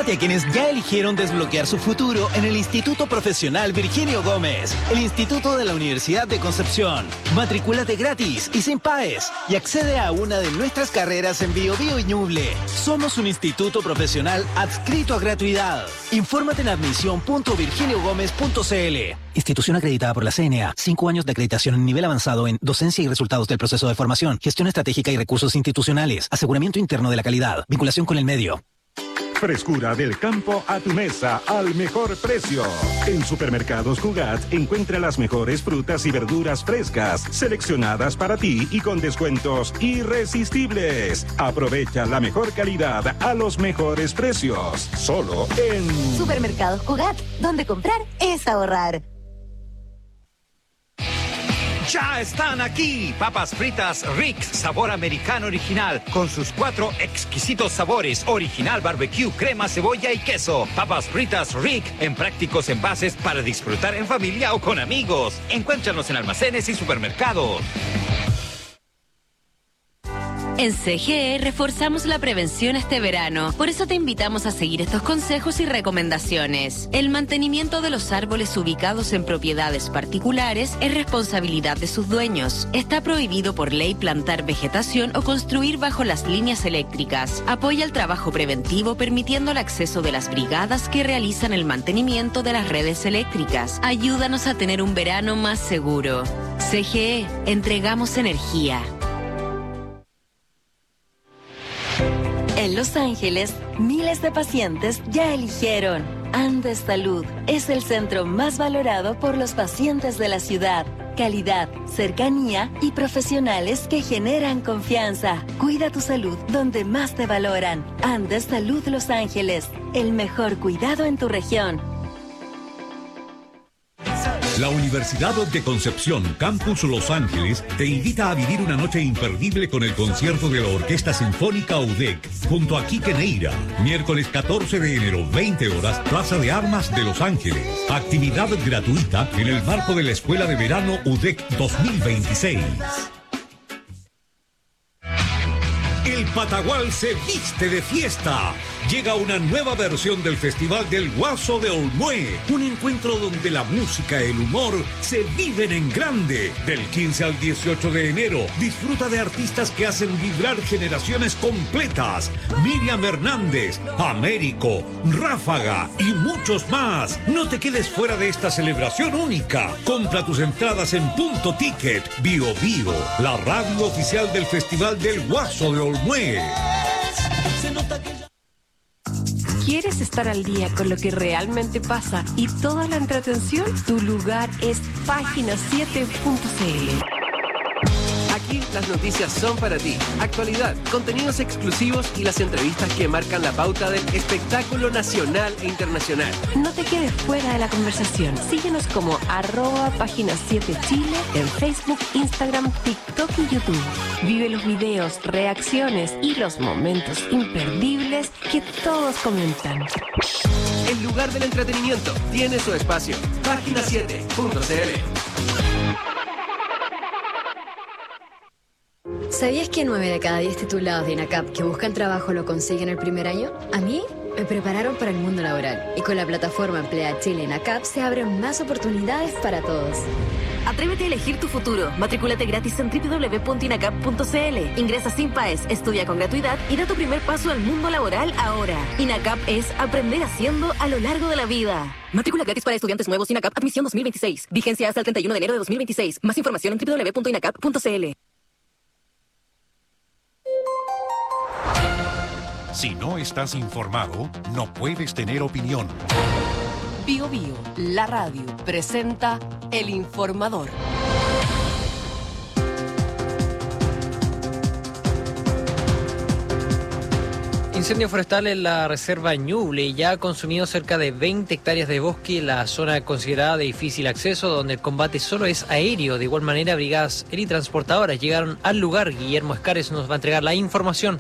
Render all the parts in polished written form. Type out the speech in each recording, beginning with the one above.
Súmate a quienes ya eligieron desbloquear su futuro en el Instituto Profesional Virginio Gómez, el Instituto de la Universidad de Concepción. Matricúlate gratis y sin PAES y accede a una de nuestras carreras en Biobío y Ñuble. Somos un instituto profesional adscrito a gratuidad. Infórmate en admisión.virginiogomez.cl. Institución acreditada por la CNA. 5 años de acreditación en nivel avanzado en docencia y resultados del proceso de formación, gestión estratégica y recursos institucionales, aseguramiento interno de la calidad, vinculación con el medio. Frescura del campo a tu mesa al mejor precio. En Supermercados Cugat encuentra las mejores frutas y verduras frescas, seleccionadas para ti y con descuentos irresistibles. Aprovecha la mejor calidad a los mejores precios. Solo en Supermercados Cugat, donde comprar es ahorrar. Ya están aquí, papas fritas Rick's, sabor americano original, con sus 4 exquisitos sabores, original, barbecue, crema, cebolla y queso. Papas fritas Rick, en prácticos envases para disfrutar en familia o con amigos. Encuéntranos en almacenes y supermercados. En CGE reforzamos la prevención este verano. Por eso te invitamos a seguir estos consejos y recomendaciones. El mantenimiento de los árboles ubicados en propiedades particulares es responsabilidad de sus dueños. Está prohibido por ley plantar vegetación o construir bajo las líneas eléctricas. Apoya el trabajo preventivo permitiendo el acceso de las brigadas que realizan el mantenimiento de las redes eléctricas. Ayúdanos a tener un verano más seguro. CGE, entregamos energía. En Los Ángeles, miles de pacientes ya eligieron Andes Salud. Es el centro más valorado por los pacientes de la ciudad. Calidad, cercanía y profesionales que generan confianza. Cuida tu salud donde más te valoran. Andes Salud Los Ángeles, el mejor cuidado en tu región. La Universidad de Concepción, Campus Los Ángeles, te invita a vivir una noche imperdible con el concierto de la Orquesta Sinfónica UDEC, junto a Quique Neira, miércoles 14 de enero, 20 horas, Plaza de Armas de Los Ángeles. Actividad gratuita en el marco de la Escuela de Verano UDEC 2026. El Patagual se viste de fiesta. Llega una nueva versión del Festival del Guaso de Olmué. Un encuentro donde la música y el humor se viven en grande. Del 15 al 18 de enero, disfruta de artistas que hacen vibrar generaciones completas. Miriam Hernández, Américo, Ráfaga y muchos más. No te quedes fuera de esta celebración única. Compra tus entradas en Punto Ticket. Bio Bio, la radio oficial del Festival del Guaso de Olmué. ¿Quieres estar al día con lo que realmente pasa y toda la entretención? Tu lugar es página7.cl. Aquí las noticias son para ti. Actualidad, contenidos exclusivos y las entrevistas que marcan la pauta del espectáculo nacional e internacional. No te quedes fuera de la conversación. Síguenos como @página7chile en Facebook, Instagram, TikTok y YouTube. Vive los videos, reacciones y los momentos imperdibles que todos comentan. El lugar del entretenimiento tiene su espacio. Página7.cl. ¿Sabías que 9 de cada 10 titulados de INACAP que buscan trabajo lo consiguen el primer año? A mí me prepararon para el mundo laboral y con la plataforma Emplea Chile INACAP se abren más oportunidades para todos. Atrévete a elegir tu futuro. Matricúlate gratis en www.inacap.cl. Ingresa sin PAES, estudia con gratuidad y da tu primer paso al mundo laboral ahora. INACAP es aprender haciendo a lo largo de la vida. Matrícula gratis para estudiantes nuevos INACAP Admisión 2026. Vigencia hasta el 31 de enero de 2026. Más información en www.inacap.cl. Si no estás informado, no puedes tener opinión. Bio Bio, la radio, presenta El Informador. Incendio forestal en la reserva Ñuble ya ha consumido cerca de 20 hectáreas de bosque en la zona considerada de difícil acceso, donde el combate solo es aéreo. De igual manera, brigadas helitransportadoras llegaron al lugar. Guillermo Escares nos va a entregar la información.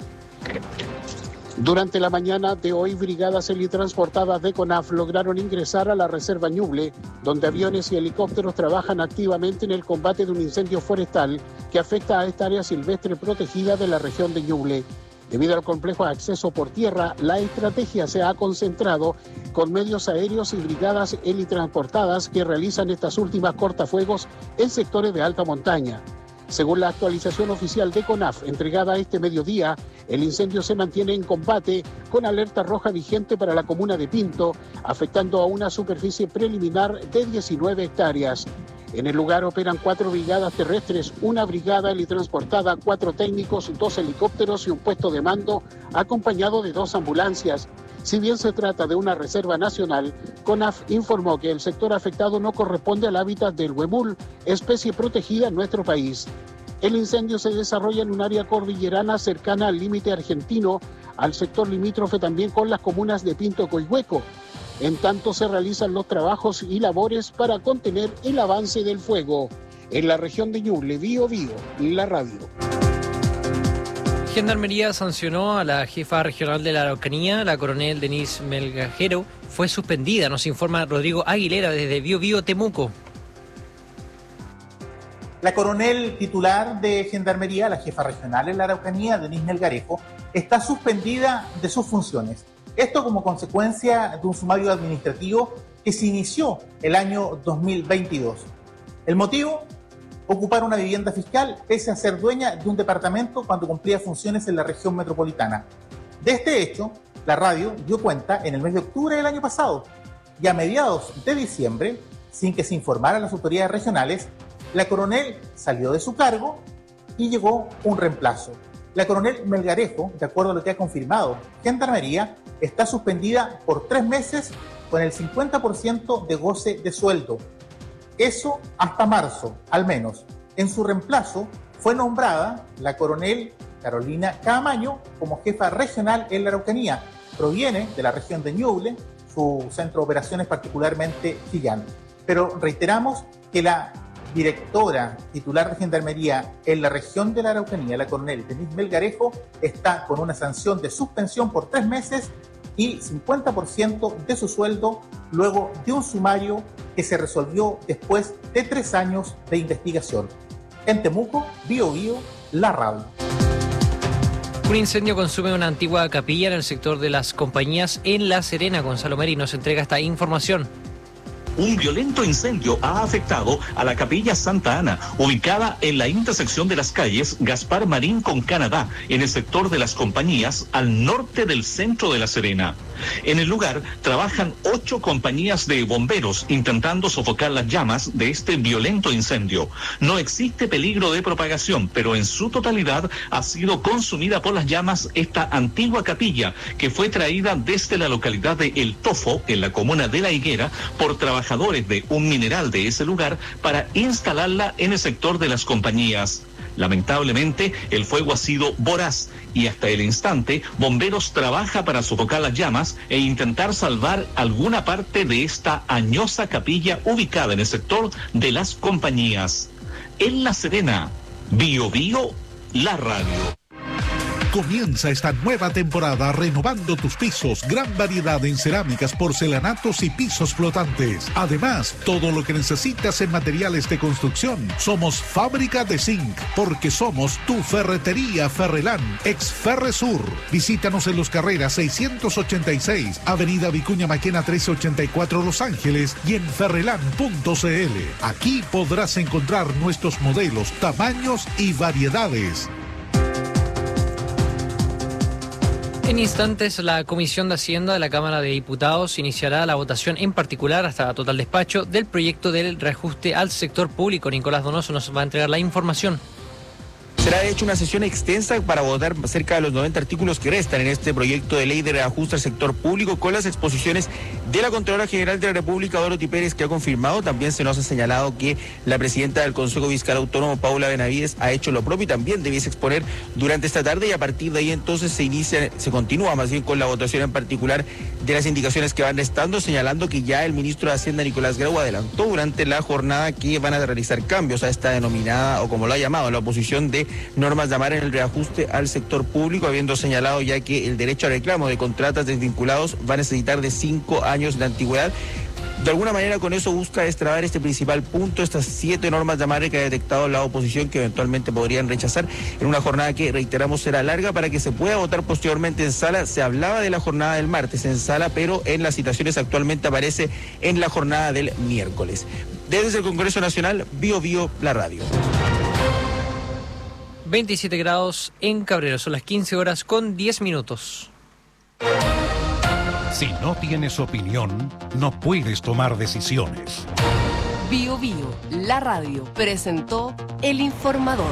Durante la mañana de hoy, brigadas helitransportadas de CONAF lograron ingresar a la reserva Ñuble, donde aviones y helicópteros trabajan activamente en el combate de un incendio forestal que afecta a esta área silvestre protegida de la región de Ñuble. Debido al complejo acceso por tierra, la estrategia se ha concentrado con medios aéreos y brigadas helitransportadas que realizan estas últimas cortafuegos en sectores de alta montaña. Según la actualización oficial de CONAF entregada este mediodía, el incendio se mantiene en combate con alerta roja vigente para la comuna de Pinto, afectando a una superficie preliminar de 19 hectáreas. En el lugar operan 4 brigadas terrestres, una brigada helitransportada, 4 técnicos, 2 helicópteros y un puesto de mando, acompañado de 2 ambulancias. Si bien se trata de una reserva nacional, CONAF informó que el sector afectado no corresponde al hábitat del huemul, especie protegida en nuestro país. El incendio se desarrolla en un área cordillerana cercana al límite argentino, al sector limítrofe también con las comunas de Pinto y Coihueco. En tanto se realizan los trabajos y labores para contener el avance del fuego. En la región de Ñuble, Bío Bío, la radio. Gendarmería sancionó a la jefa regional de la Araucanía, la coronel Denise Melgajero. Fue suspendida, nos informa Rodrigo Aguilera desde Bío Bío, Temuco. La coronel titular de Gendarmería, la jefa regional en la Araucanía, Denise Melgarejo, está suspendida de sus funciones. Esto como consecuencia de un sumario administrativo que se inició el año 2022. El motivo: ocupar una vivienda fiscal pese a ser dueña de un departamento cuando cumplía funciones en la región metropolitana. De este hecho, la radio dio cuenta en el mes de octubre del año pasado, y a mediados de diciembre, sin que se informara a las autoridades regionales, la coronel salió de su cargo y llegó un reemplazo. La coronel Melgarejo, de acuerdo a lo que ha confirmado Gendarmería, está suspendida por 3 meses con el 50% de goce de sueldo. Eso hasta marzo, al menos. En su reemplazo fue nombrada la coronel Carolina Caamaño como jefa regional en la Araucanía. Proviene de la región de Ñuble, su centro de operaciones particularmente Chillán. Pero reiteramos que la directora titular de Gendarmería en la región de la Araucanía, la coronel Denise Melgarejo, está con una sanción de suspensión por 3 meses y 50% de su sueldo luego de un sumario que se resolvió después de 3 años de investigación. En Temuco, Bío Bío, la radio. Un incendio consume una antigua capilla en el sector de las Compañías en La Serena. Gonzalo Meri nos entrega esta información. Un violento incendio ha afectado a la Capilla Santa Ana, ubicada en la intersección de las calles Gaspar Marín con Canadá, en el sector de las Compañías, al norte del centro de La Serena. En el lugar trabajan 8 compañías de bomberos intentando sofocar las llamas de este violento incendio. No existe peligro de propagación, pero en su totalidad ha sido consumida por las llamas esta antigua capilla que fue traída desde la localidad de El Tofo, en la comuna de La Higuera, por trabajadores de un mineral de ese lugar para instalarla en el sector de las Compañías. Lamentablemente, el fuego ha sido voraz y hasta el instante, bomberos trabaja para sofocar las llamas e intentar salvar alguna parte de esta añosa capilla ubicada en el sector de las Compañías. En La Serena, Bío Bío, la radio. Comienza esta nueva temporada renovando tus pisos. Gran variedad en cerámicas, porcelanatos y pisos flotantes. Además, todo lo que necesitas en materiales de construcción. Somos Fábrica de Zinc, porque somos tu ferretería Ferrelán, ex Ferresur. Visítanos en Los Carreras 686, Avenida Vicuña Maquena 1384 Los Ángeles y en ferrelán.cl. Aquí podrás encontrar nuestros modelos, tamaños y variedades. En instantes, la Comisión de Hacienda de la Cámara de Diputados iniciará la votación en particular hasta total despacho del proyecto del reajuste al sector público. Nicolás Donoso nos va a entregar la información. Será de hecho una sesión extensa para votar cerca de los 90 artículos que restan en este proyecto de ley de reajuste al sector público, con las exposiciones de la Contralora General de la República, Dorothy Pérez, que ha confirmado. También se nos ha señalado que la presidenta del Consejo Fiscal Autónomo, Paula Benavides, ha hecho lo propio y también debiese exponer durante esta tarde, y a partir de ahí entonces se continúa más bien con la votación en particular de las indicaciones que van restando, señalando que ya el ministro de Hacienda, Nicolás Grau, adelantó durante la jornada que van a realizar cambios a esta denominada, o como lo ha llamado la oposición, de normas de AMAR en el reajuste al sector público, habiendo señalado ya que el derecho a reclamo de contratas desvinculados va a necesitar de 5 años de antigüedad. De alguna manera con eso busca destrabar este principal punto, estas 7 normas de amarre que ha detectado la oposición que eventualmente podrían rechazar en una jornada que, reiteramos, será larga para que se pueda votar posteriormente en sala. Se hablaba de la jornada del martes en sala, pero en las citaciones actualmente aparece en la jornada del miércoles. Desde el Congreso Nacional, Bio Bio, la radio. 27 grados en Cabrero, son las 15 horas con 10 minutos. Si no tienes opinión, no puedes tomar decisiones. Bio Bio, la radio, presentó El Informador.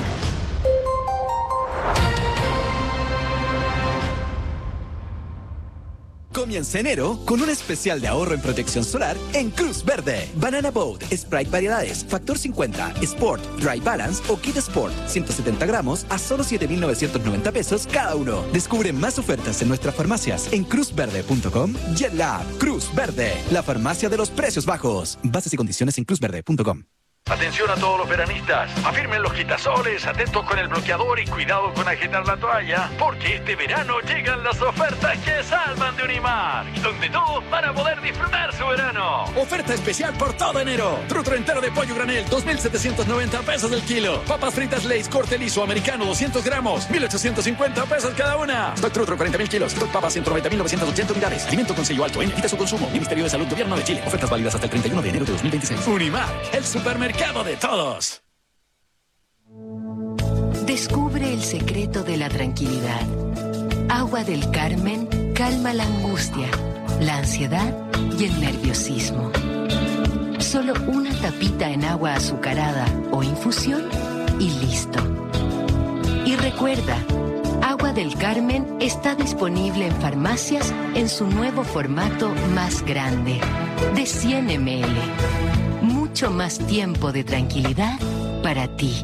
Comienza enero con un especial de ahorro en protección solar en Cruz Verde. Banana Boat, Sprite variedades, Factor 50, Sport, Dry Balance o Kit Sport, 170 gramos a solo 7,990 pesos cada uno. Descubre más ofertas en nuestras farmacias en cruzverde.com y en la app Cruz Verde, la farmacia de los precios bajos. Bases y condiciones en cruzverde.com. Atención a todos los veranistas, afirmen los quitasoles, atentos con el bloqueador y cuidado con agitar la toalla, porque este verano llegan las ofertas que salvan de Unimar, donde todo para poder disfrutar su verano. Oferta especial por todo enero. Trutro entero de pollo granel, 2,790 pesos el kilo. Papas fritas Lay's corte liso americano, 200 gramos, 1,850 pesos cada una. Stock Trutro, 40,000 kilos. Stock papas, 190,980 unidades. Alimento con sello alto, evita su consumo. Ministerio de Salud, Gobierno de Chile. Ofertas válidas hasta el 31 de enero de 2026. Unimar, el supermercado de todos. Descubre el secreto de la tranquilidad. Agua del Carmen calma la angustia, la ansiedad y el nerviosismo. Solo una tapita en agua azucarada o infusión y listo. Y recuerda, Agua del Carmen está disponible en farmacias en su nuevo formato más grande, de 100 ml. Mucho más tiempo de tranquilidad para ti.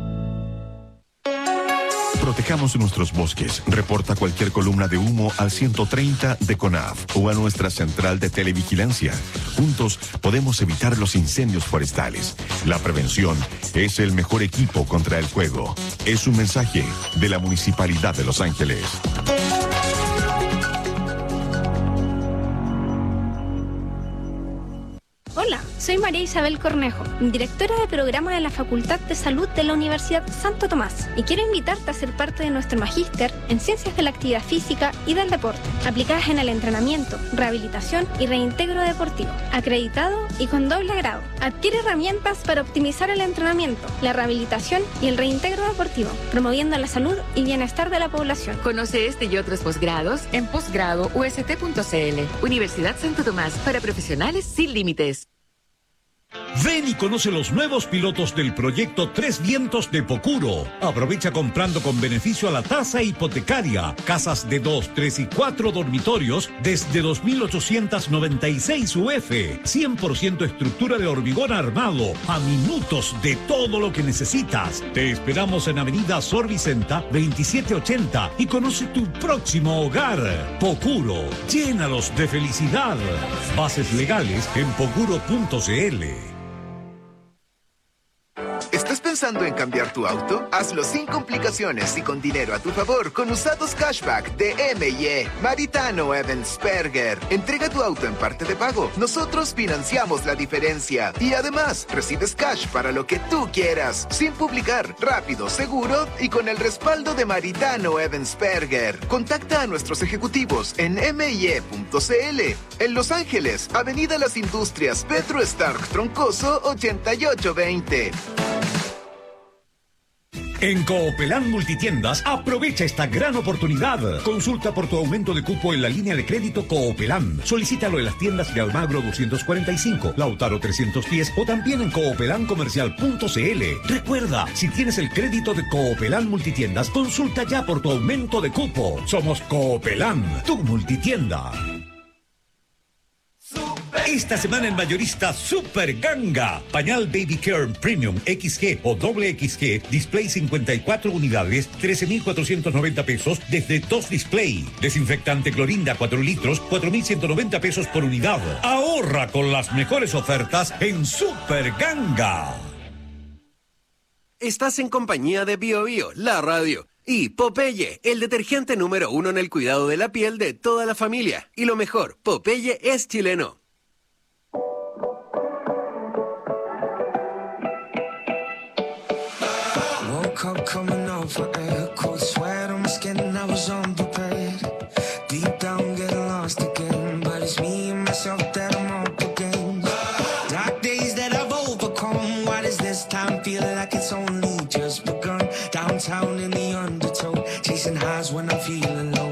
Protejamos nuestros bosques. Reporta cualquier columna de humo al 130 de CONAF o a nuestra central de televigilancia. Juntos podemos evitar los incendios forestales. La prevención es el mejor equipo contra el fuego. Es un mensaje de la Municipalidad de Los Ángeles. Hola, soy María Isabel Cornejo, directora de programa de la Facultad de Salud de la Universidad Santo Tomás, y quiero invitarte a ser parte de nuestro magíster en Ciencias de la Actividad Física y del Deporte, aplicadas en el entrenamiento, rehabilitación y reintegro deportivo, acreditado y con doble grado. Adquiere herramientas para optimizar el entrenamiento, la rehabilitación y el reintegro deportivo, promoviendo la salud y bienestar de la población. Conoce este y otros posgrados en posgradoust.cl. Universidad Santo Tomás, para profesionales sin límites. Ven y conoce los nuevos pilotos del proyecto Tres Vientos de Pocuro. Aprovecha comprando con beneficio a la tasa hipotecaria. Casas de 2, 3 y 4 dormitorios desde 2.896 UF. 100% estructura de hormigón armado. A minutos de todo lo que necesitas. Te esperamos en Avenida Sor Vicenta 2780 y conoce tu próximo hogar. Pocuro, llénalos de felicidad. Bases legales en pocuro.cl. ¿Estás pensando en cambiar tu auto? Hazlo sin complicaciones y con dinero a tu favor con Usados Cashback de M&E. Maritano Evansperger. Entrega tu auto en parte de pago. Nosotros financiamos la diferencia. Y además, recibes cash para lo que tú quieras. Sin publicar. Rápido, seguro y con el respaldo de Maritano Evansperger. Contacta a nuestros ejecutivos en MIE.cl. En Los Ángeles, Avenida Las Industrias, Pedro Stark Troncoso, 8820. En Coopelán Multitiendas, aprovecha esta gran oportunidad. Consulta por tu aumento de cupo en la línea de crédito Coopelán. Solicítalo en las tiendas de Almagro 245, Lautaro 310 o también en coopelancomercial.cl. Recuerda, si tienes el crédito de Coopelán Multitiendas, consulta ya por tu aumento de cupo. Somos Coopelán, tu multitienda. Esta semana en Mayorista Super Ganga. Pañal Baby Care Premium XG o doble XG, display 54 unidades, 13,490 pesos desde 2 display. Desinfectante Clorinda 4 litros, 4,190 pesos por unidad. Ahorra con las mejores ofertas en Super Ganga. Estás en compañía de Bio Bio, la radio. Y Popeye, el detergente número 1 en el cuidado de la piel de toda la familia. Y lo mejor, Popeye es chileno. myself that I'm up against. Dark days that I've overcome. Why does this time feel like it's only just begun? Downtown in the undertow, chasing highs when I'm feeling low.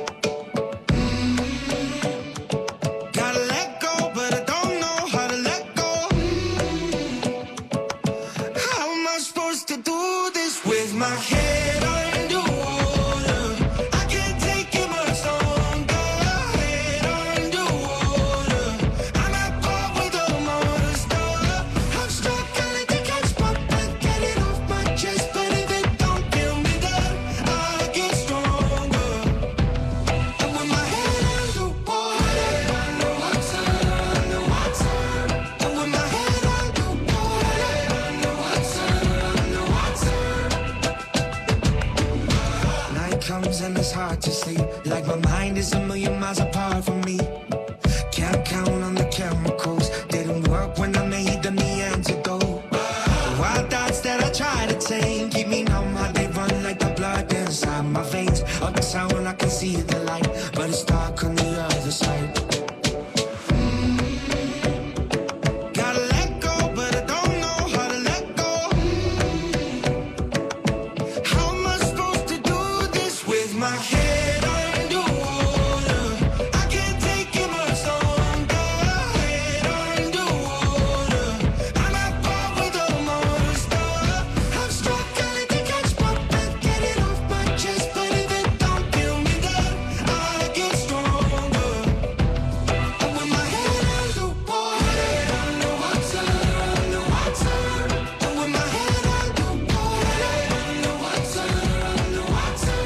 Gotta let go, but I don't know how to let go. How am I supposed to do this with my head underwater? I can't take it much longer. Head underwater. I'm at par with all my stuff. I'm struggling to catch my breath, get it off my chest, but if it don't kill me, then I get stronger. And with my head underwater, underwater, and with my head underwater, underwater. Night comes and it's hard to sleep, like my mind is a million miles apart from me. Can't count on the chemicals, didn't work when I made them the antidote. The wild thoughts that I try to tame keep me numb, how they run like the blood inside my veins. Uptown I can see the light, but it's dark on the other side. Gotta let go, but I don't know how to let go. How am I supposed to do this with my head underwater? I can't take it much longer. Head underwater. I'm at par with all my stuff. I'm struggling to catch my breath, get it off my chest, but if it don't kill me, then I get stronger. And with my head underwater, underwater, underwater. And with my head underwater, underwater, underwater.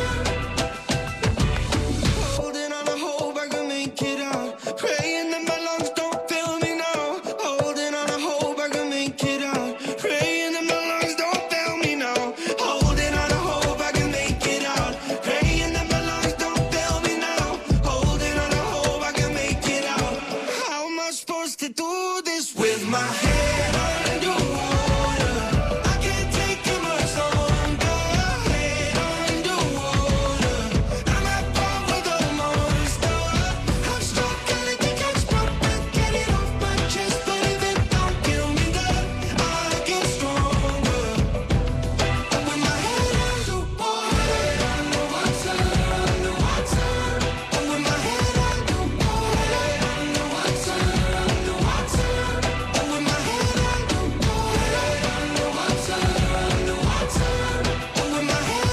Holding on to hope I can make it out. Praying that my lungs don't fail me now. Holding on to hope I can make it out. Praying that my lungs don't fail me now. Holding on to hope I can make it out. Praying that my lungs don't fail me now. Holding on to hope I can make it out. How am I supposed to do this with my head underwater? I can't take it much longer. Head underwater. I'm at par with all my stuff. I'm struggling to catch my breath, get it off my chest, but if it don't kill me, then I get stronger. And with my head underwater, underwater, underwater. And with my head underwater, underwater, underwater. And with my head underwater, underwater, underwater. And with my head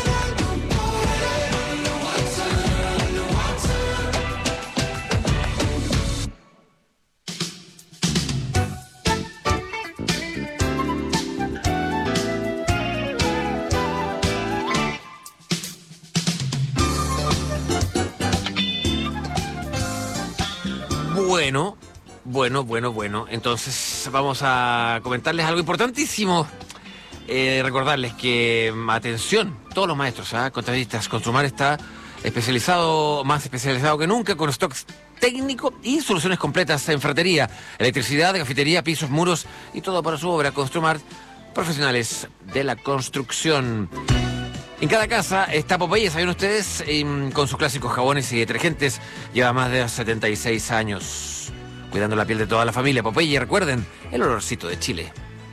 Bueno. Entonces vamos a comentarles algo importantísimo. Recordarles que, atención, todos los maestros, contratistas, Construmar está más especializado que nunca, con stocks técnico y soluciones completas en ferretería, electricidad, cafetería, pisos, muros y todo para su obra. Construmar, profesionales de la construcción. En cada casa está Popeye, ¿saben ustedes? Con sus clásicos jabones y detergentes. Lleva más de 76 años cuidando la piel de toda la familia. Popeye, recuerden, el olorcito de Chile.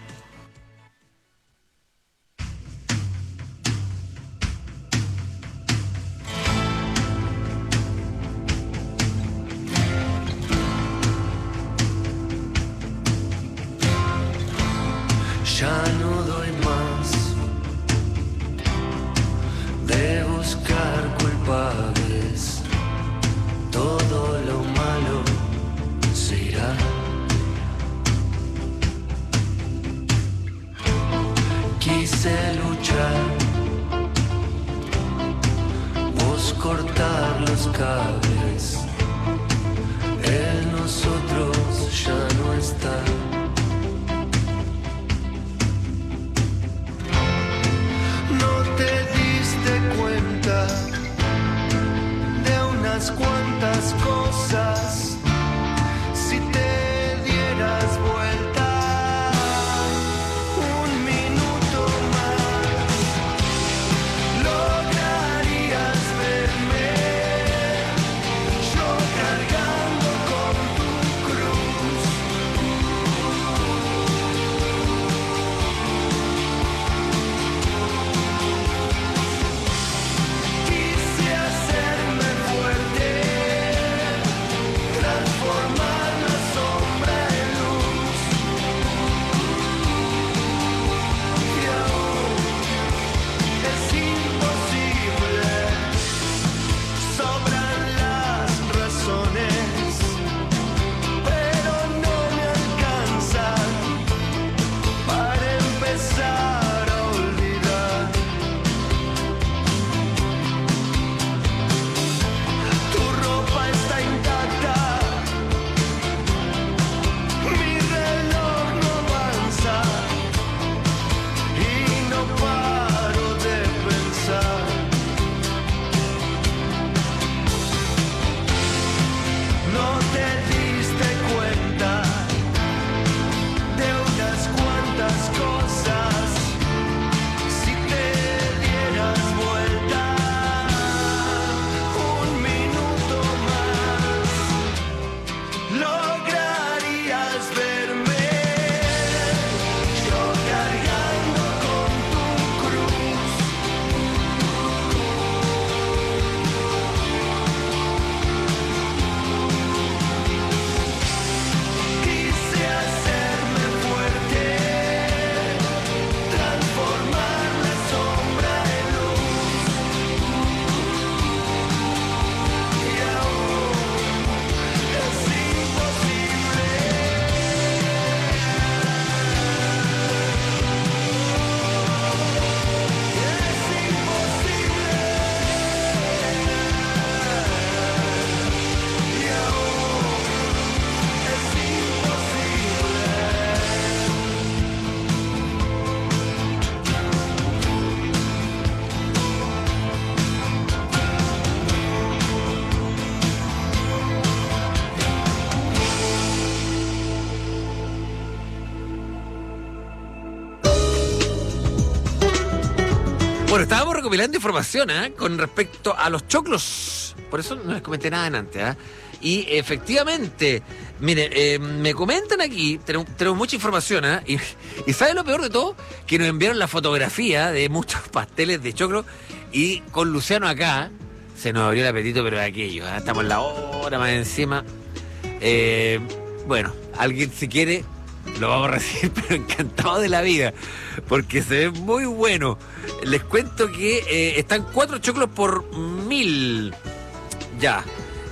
Ya no doy más de buscar culpables. Todo lo malo se irá. Quise luchar, vos cortar los cables. En nosotros ya no está. recopilando información con respecto a los choclos. Por eso no les comenté nada antes. Y efectivamente, mire, me comentan aquí, tenemos mucha información, y ¿sabe lo peor de todo? Que nos enviaron la fotografía de muchos pasteles de choclo, y con Luciano acá se nos abrió el apetito, pero de aquello, estamos en la hora más encima. Bueno, alguien si quiere lo vamos a recibir, pero encantado de la vida, porque se ve muy bueno. Les cuento que están 4 choclos por 1000. Ya.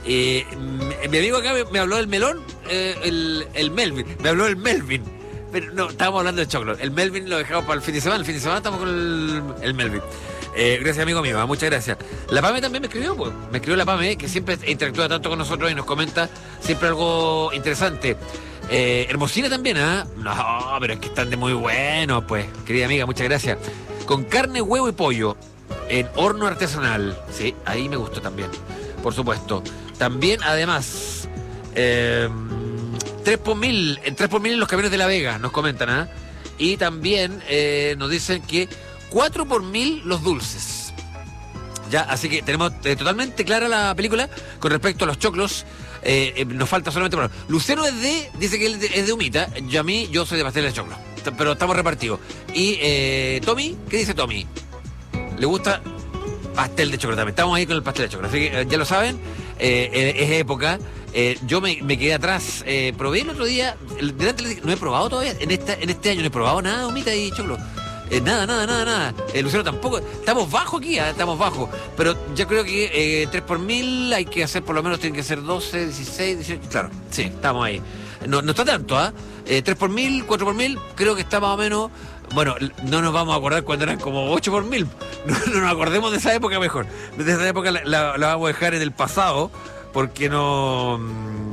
Mi amigo acá me habló del melón, el Melvin. Me habló del Melvin. Pero no, estábamos hablando de choclo. El Melvin lo dejamos para el fin de semana. El fin de semana estamos con el Melvin. Gracias, amigo mío, muchas gracias. La Pame también me escribió, pues. Me escribió la Pame, que siempre interactúa tanto con nosotros y nos comenta siempre algo interesante. Hermosina también, No, pero es que están de muy buenos, pues. Querida amiga, muchas gracias. Con carne, huevo y pollo en horno artesanal. Sí, ahí me gustó también, por supuesto. También, además, 3 por 1000 en los camiones de La Vega, nos comentan, Y también nos dicen que 4 por 1000 los dulces. Ya, así que tenemos totalmente clara la película con respecto a los choclos. Nos falta solamente... Bueno, Lucero dice que él es de humita. Yo soy de pastel de choclo. Pero estamos repartidos. Y Tommy, ¿qué dice Tommy? Le gusta pastel de choclo también. Estamos ahí con el pastel de choclo. Así que ya lo saben, es época. Yo me quedé atrás. Probé el otro día. No he probado todavía. En este año no he probado nada, humita y choclo. Nada. Lucero tampoco. Estamos bajos aquí, estamos bajos. Pero yo creo que 3 por 1000 hay que hacer, por lo menos tienen que ser 12, 16, 18. Claro, sí, estamos ahí. No está tanto, 3 por 1000, 4 por 1000, creo que está más o menos. Bueno, no nos vamos a acordar cuando eran como 8 por 1000. No nos acordemos de esa época mejor. De esa época la vamos a dejar en el pasado, porque no.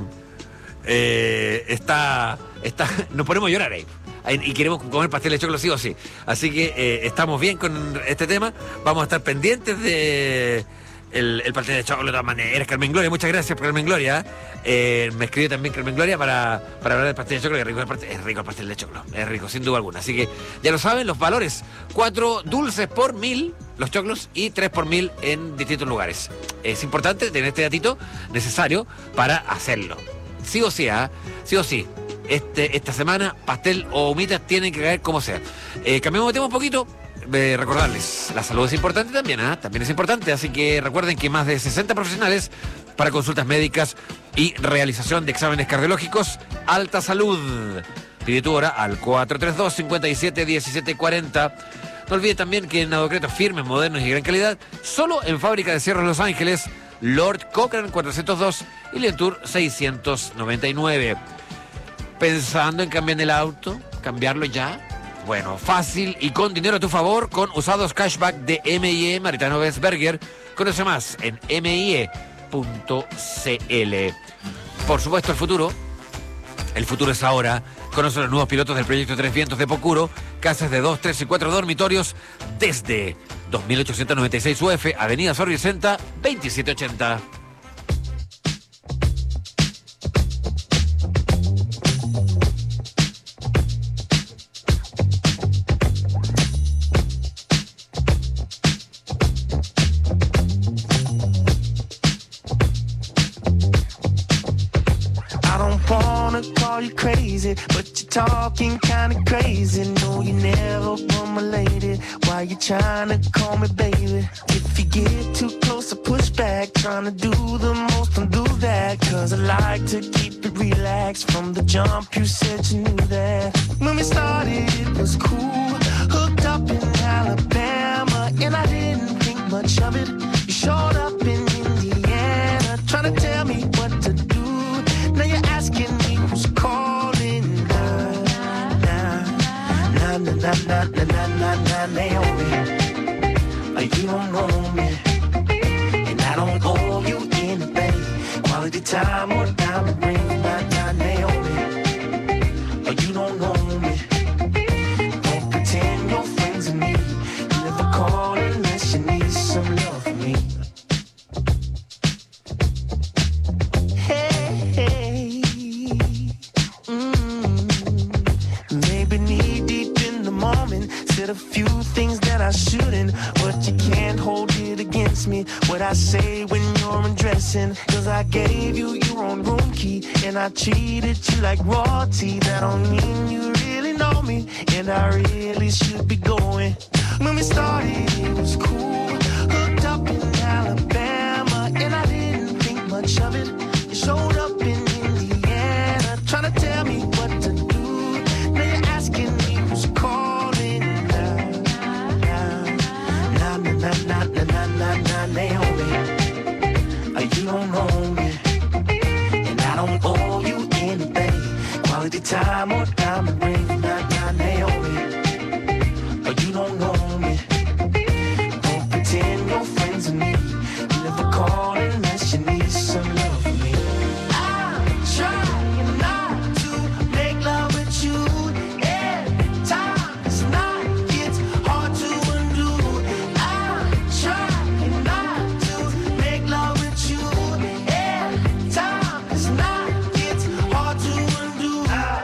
Nos ponemos a llorar ahí. Y queremos comer pastel de choclo sí o sí. Así que estamos bien con este tema. Vamos a estar pendientes de el pastel de choclo de todas maneras. Carmen Gloria, muchas gracias, Carmen Gloria. Me escribió también Carmen Gloria para hablar del pastel de choclo. Es rico el pastel de choclo, es rico, sin duda alguna. Así que ya lo saben, los valores: 4 dulces por 1000 los choclos y 3 por 1000 en distintos lugares. Es importante tener este datito necesario para hacerlo. Sí o sí, sí o sí. Esta semana, pastel o humitas tienen que caer como sea. Cambiamos de tema un poquito. Recordarles, la salud es importante también, también es importante, así que recuerden que más de 60 profesionales para consultas médicas y realización de exámenes cardiológicos. Alta Salud. Pide tu hora al 432-57-1740. No olvide también que en Adocretos firmes, modernos y de gran calidad, solo en Fábrica de Cierros Los Ángeles, Lord Cochran 402 y Lentour 699. ¿Pensando en cambiar el auto? ¿Cambiarlo ya? Bueno, fácil y con dinero a tu favor con usados cashback de M&E Maritano Vesberger. Conoce más en MIE.cl. Por supuesto, el futuro es ahora. Conoce los nuevos pilotos del proyecto Tres Vientos de Pocuro. Casas de 2, 3 y 4 dormitorios desde 2.896 UF, Avenida Sor Vicenta, 2780. You crazy, but you're talking kinda crazy. No, you never were my lady. Why you trying to call me baby? If you get too close, I push back. Trying to do the most, don't do that. Cause I like to keep it relaxed. From the jump, you said you knew that. When we started, it was cool. Hooked up in Alabama, and I didn't think much of it. You showed up in Indiana, trying to tell me what to do. Now you're asking me who's calling her. Naomi. You don't know me, and I don't owe you anything. Quality time or diamond ring. Naomi. You don't know me. Don't pretend you're friends with me. You never call unless you need some love from me. Maybe knee deep in the moment, said a few things that I shouldn't, but you can't I say when you're undressing. Cause I gave you your own room key, and I treated you like royalty. That don't mean you really know me, and I really should be going. When we started, it was cool. Hooked up in Alabama, and I didn't think much of it. You showed up in Indiana, trying to tell me what to do. Now you're asking me who's calling now. Naomi, you don't know me, and I don't owe you anything. Quality time or diamond ring, Naomi, you don't know me. Don't pretend you're friends with me. You never call unless you need some love from me. I'm trying not to make love with you. Every time this night gets hard to undo. I'm trying not to make love with you. Every time this night gets hard to undo.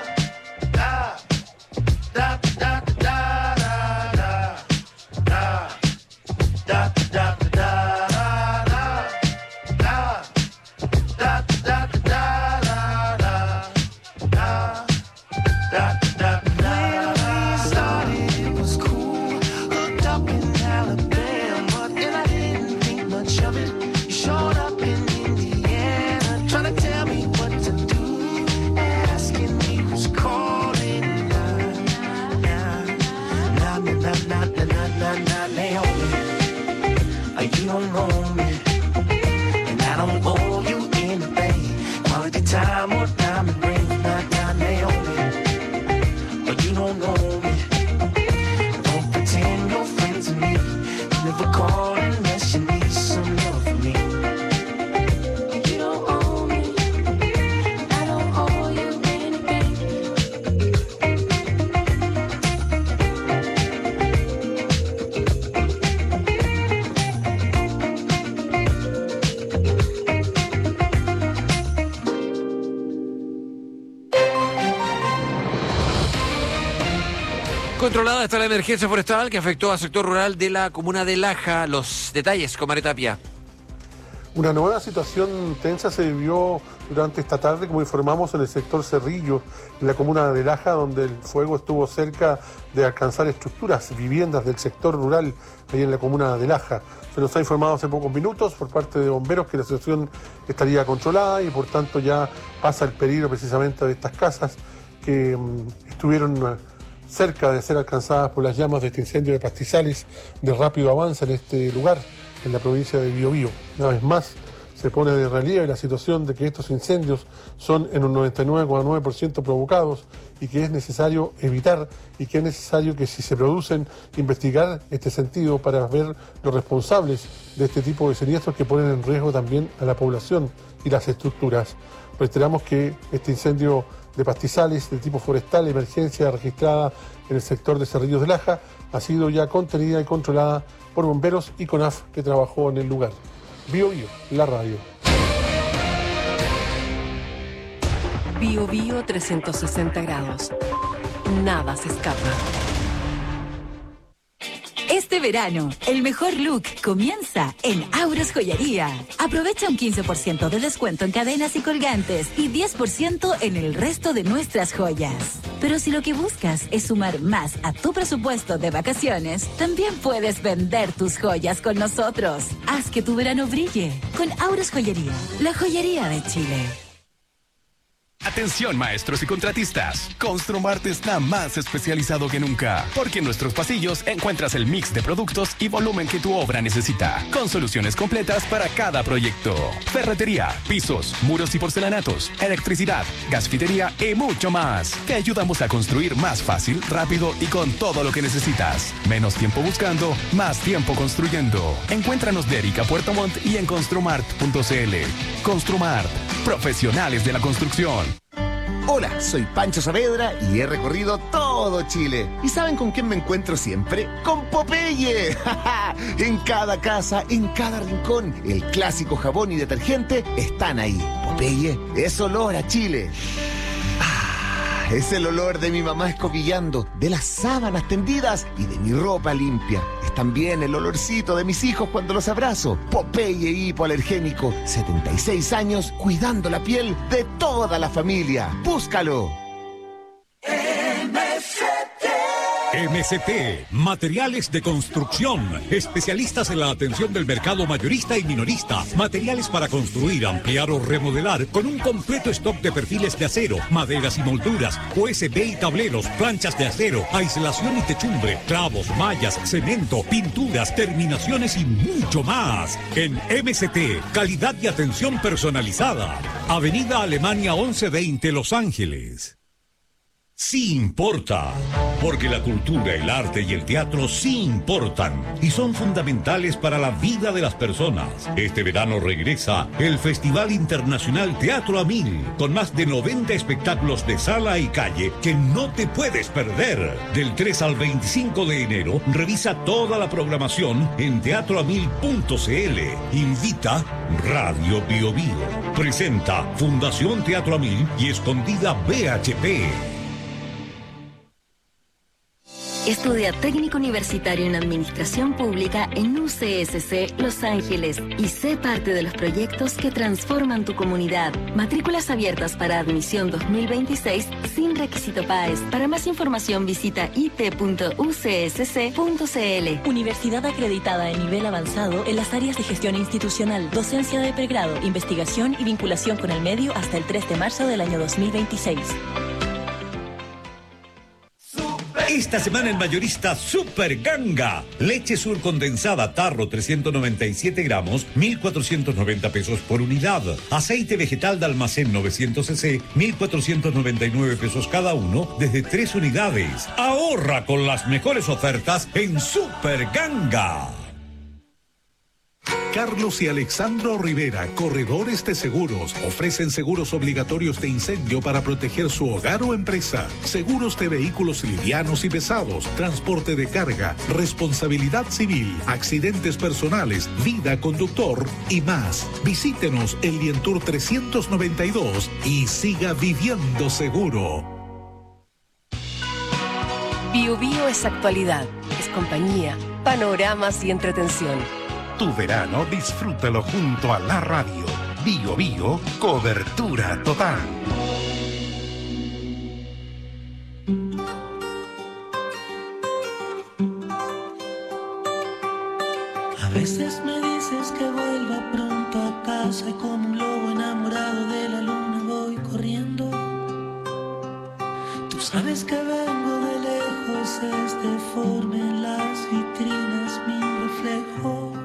You don't know me, and I don't owe you anything. Quality time or diamond ring, Naomi, but you don't know me. Don't pretend you're friends with me. You never call unless you need some love from me. You don't owe me, I don't owe you anything. Controlada está la emergencia forestal que afectó al sector rural de la comuna de Laja. Los detalles con Mario Tapia. Una nueva situación tensa se vivió durante esta tarde, como informamos, en el sector Cerrillo, en la comuna de Laja, donde el fuego estuvo cerca de alcanzar estructuras, viviendas del sector rural, ahí en la comuna de Laja. Se nos ha informado hace pocos minutos por parte de bomberos que la situación estaría controlada y por tanto ya pasa el peligro precisamente de estas casas que estuvieron cerca de ser alcanzadas por las llamas de este incendio de pastizales de rápido avance en este lugar, en la provincia de Biobío. Una vez más se pone de relieve la situación de que estos incendios son en un 99,9% provocados y que es necesario evitar y que es necesario que si se producen investigar este sentido para ver los responsables de este tipo de siniestros que ponen en riesgo también a la población y las estructuras. Reiteramos que este incendio de pastizales de tipo forestal, emergencia registrada en el sector de Cerrillos de Laja, ha sido ya contenida y controlada por bomberos y CONAF que trabajó en el lugar. Biobío, la radio. Biobío 360 grados. Nada se escapa. Este verano, el mejor look comienza en Auros Joyería. Aprovecha un 15% de descuento en cadenas y colgantes y 10% en el resto de nuestras joyas. Pero si lo que buscas es sumar más a tu presupuesto de vacaciones, también puedes vender tus joyas con nosotros. Haz que tu verano brille con Auros Joyería, la joyería de Chile. Atención maestros y contratistas, Construmart está más especializado que nunca, porque en nuestros pasillos encuentras el mix de productos y volumen que tu obra necesita, con soluciones completas para cada proyecto. Ferretería, pisos, muros y porcelanatos, electricidad, gasfitería y mucho más. Te ayudamos a construir más fácil, rápido y con todo lo que necesitas. Menos tiempo buscando, más tiempo construyendo. Encuéntranos de Erika Puerto Montt y en construmart.cl. Construmart, profesionales de la construcción. Hola, soy Pancho Saavedra y he recorrido todo Chile. ¿Y saben con quién me encuentro siempre? ¡Con Popeye! En cada casa, en cada rincón, el clásico jabón y detergente están ahí. Popeye es olor a Chile. Es el olor de mi mamá escobillando, de las sábanas tendidas y de mi ropa limpia. también el olorcito de mis hijos cuando los abrazo. Popeye hipoalergénico, 76 años cuidando la piel de toda la familia. ¡Búscalo! MCT, materiales de construcción, especialistas en la atención del mercado mayorista y minorista, materiales para construir, ampliar o remodelar, con un completo stock de perfiles de acero, maderas y molduras, USB y tableros, planchas de acero, aislación y techumbre, clavos, mallas, cemento, pinturas, terminaciones y mucho más. En MCT, calidad y atención personalizada. Avenida Alemania 1120, Los Ángeles. Sí importa, porque la cultura, el arte y el teatro sí importan y son fundamentales para la vida de las personas. Este verano regresa el Festival Internacional Teatro a Mil, con más de 90 espectáculos de sala y calle que no te puedes perder. Del 3 al 25 de enero, revisa toda la programación en teatroamil.cl. Invita Radio Bio Bio. Presenta Fundación Teatro a Mil y Escondida BHP. Estudia técnico universitario en Administración Pública en UCSC Los Ángeles y sé parte de los proyectos que transforman tu comunidad. Matrículas abiertas para admisión 2026 sin requisito PAES. Para más información visita it.ucsc.cl. Universidad acreditada de nivel avanzado en las áreas de gestión institucional, docencia de pregrado, investigación y vinculación con el medio hasta el 3 de marzo del año 2026. Esta semana en mayorista Super Ganga. Leche Sur condensada tarro 397 gramos, 1.490 pesos por unidad. Aceite vegetal de almacén 900 cc, 1.499 pesos cada uno desde 3 unidades. Ahorra con las mejores ofertas en Super Ganga. Carlos y Alexandro Rivera, corredores de seguros, ofrecen seguros obligatorios de incendio para proteger su hogar o empresa, seguros de vehículos livianos y pesados, transporte de carga, responsabilidad civil, accidentes personales, vida conductor y más. Visítenos en Lientour 392 y siga viviendo seguro. Bio Bio es actualidad, es compañía, panoramas y entretención. Tu verano disfrútalo junto a la radio. Bio Bio, cobertura total. A veces me dices que vuelva pronto a casa y como un lobo enamorado de la luna voy corriendo. Tú sabes que vengo de lejos, es deforme en las vitrinas mi reflejo.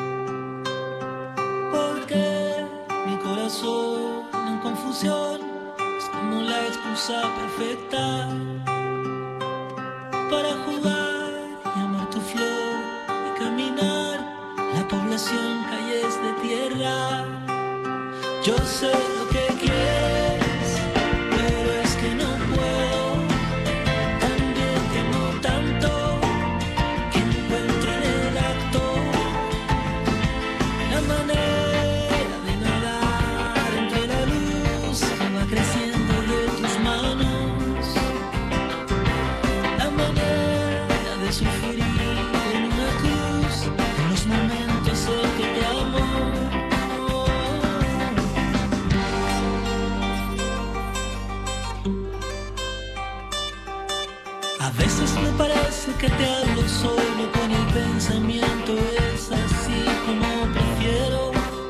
En confusión es como la excusa perfecta para jugar y amar tu flor y caminar la población calles de tierra. Yo sé lo que quieres, pero es que no puedo. También temo tanto que encuentro en el acto la manera creciendo de tus manos, la manera de sufrir en una cruz, en los momentos en que te amo. A veces me parece que te hablo solo con el pensamiento, es así como prefiero.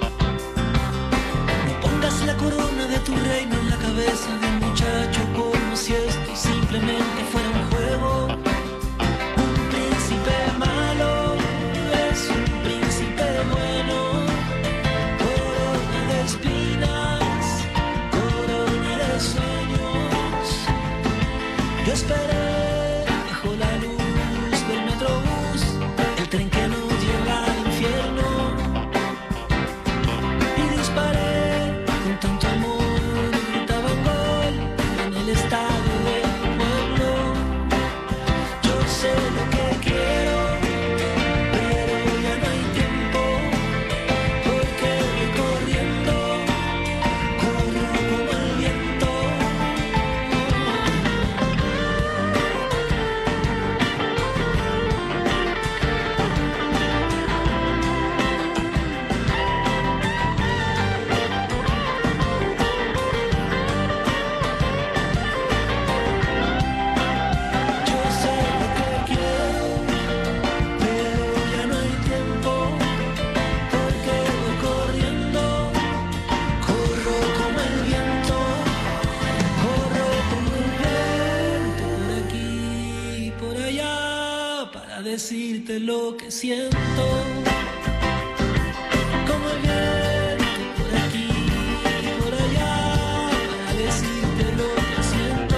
La corona de tu reino en la cabeza de un muchacho, como si esto simplemente fuera un juego. Un príncipe malo es un príncipe bueno. Corona de espinas, corona de sueños. Yo esperé bajo la luz del metrobús, el tren que nos lleva al infierno. Y disparé tanto amor, gritaban gol en el estadio del pueblo. Yo sé lo que quiero, pero ya no hay tiempo, porque voy corriendo, corro como el viento. decirte lo que siento. Como el viento por aquí y por allá, para decirte lo que siento.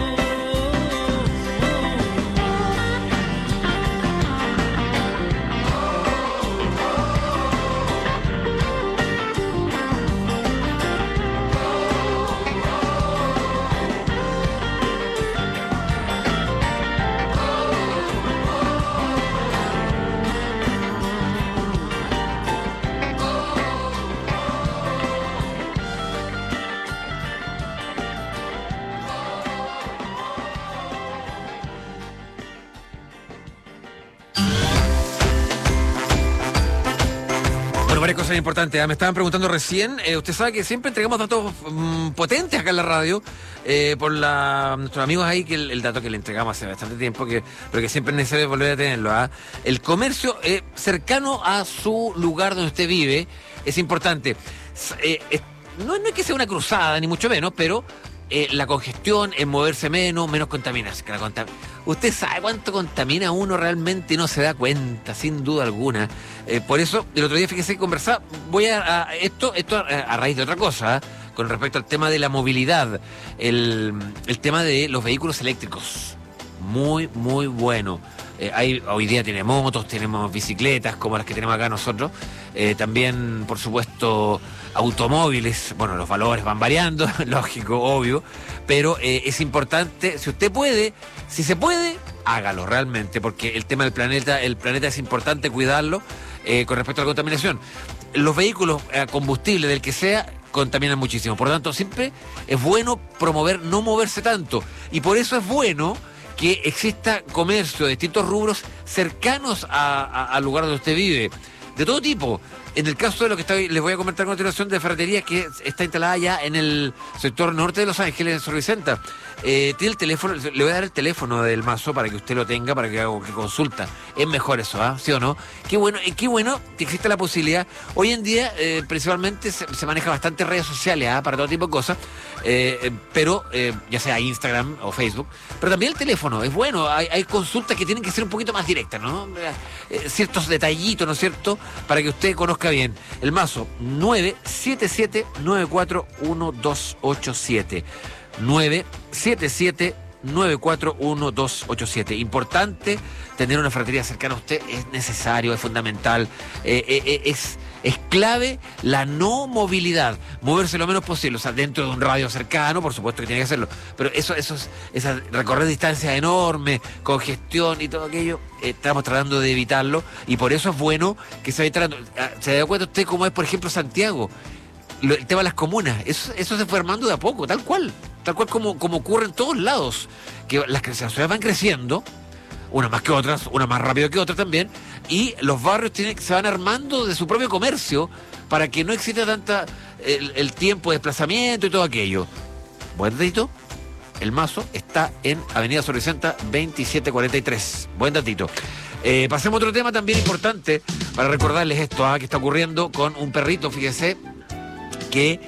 Varias cosas importantes. Me estaban preguntando recién, usted sabe que siempre entregamos datos potentes acá en la radio, por nuestros amigos ahí, que el dato que le entregamos hace bastante tiempo, pero que siempre es necesario volver a tenerlo. El comercio cercano a su lugar donde usted vive es importante. No es que sea una cruzada, ni mucho menos, pero la congestión, el moverse menos contaminación. Usted sabe cuánto contamina uno realmente y no se da cuenta, sin duda alguna. Por eso, el otro día, fíjese que conversaba, voy a esto a raíz de otra cosa, con respecto al tema de la movilidad, el tema de los vehículos eléctricos. Muy, muy bueno. Hoy día tiene motos, tenemos bicicletas como las que tenemos acá nosotros. También, por supuesto, automóviles. Bueno, los valores van variando, lógico, obvio. Pero es importante, si usted puede, si se puede, hágalo realmente, porque el tema del planeta, es importante cuidarlo con respecto a la contaminación. Los vehículos a combustible, del que sea, contaminan muchísimo. Por lo tanto, siempre es bueno promover no moverse tanto. Y por eso es bueno que exista comercio de distintos rubros cercanos al lugar donde usted vive, de todo tipo. En el caso de lo que les voy a comentar a continuación, de ferretería, que está instalada ya en el sector norte de Los Ángeles, en Sor Vicenta. Tiene el teléfono, le voy a dar el teléfono del Mazo para que usted lo tenga, para que haga que consulta. Es mejor eso, ¿sí o no? Qué bueno que existe la posibilidad. Hoy en día, principalmente, se maneja bastante redes sociales, para todo tipo de cosas, pero ya sea Instagram o Facebook. Pero también el teléfono es bueno. Hay consultas que tienen que ser un poquito más directas, ¿no? Ciertos detallitos, ¿no es cierto?, para que usted conozca bien. El Mazo, 977-941-287. 977-941-287. Importante tener una ferretería cercana a usted, es necesario, es fundamental, es clave la no movilidad, moverse lo menos posible, o sea, dentro de un radio cercano, por supuesto que tiene que hacerlo, pero eso es recorrer distancias enormes, congestión y todo aquello, estamos tratando de evitarlo, y por eso es bueno que se vaya tratando. ¿Se da cuenta usted cómo es, por ejemplo, Santiago? El tema de las comunas, eso se fue armando de a poco, tal cual como ocurre en todos lados, que las ciudades van creciendo, unas más que otras, una más rápido que otras también, y los barrios se van armando de su propio comercio para que no exista tanta el tiempo de desplazamiento y todo aquello. Buen datito, el Mazo está en Avenida Sor Vicenta 2743. Buen datito. Pasemos a otro tema también importante para recordarles esto, que está ocurriendo con un perrito, fíjese, que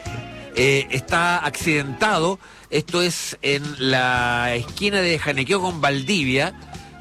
está accidentado. Esto es en la esquina de Janequeo con Valdivia.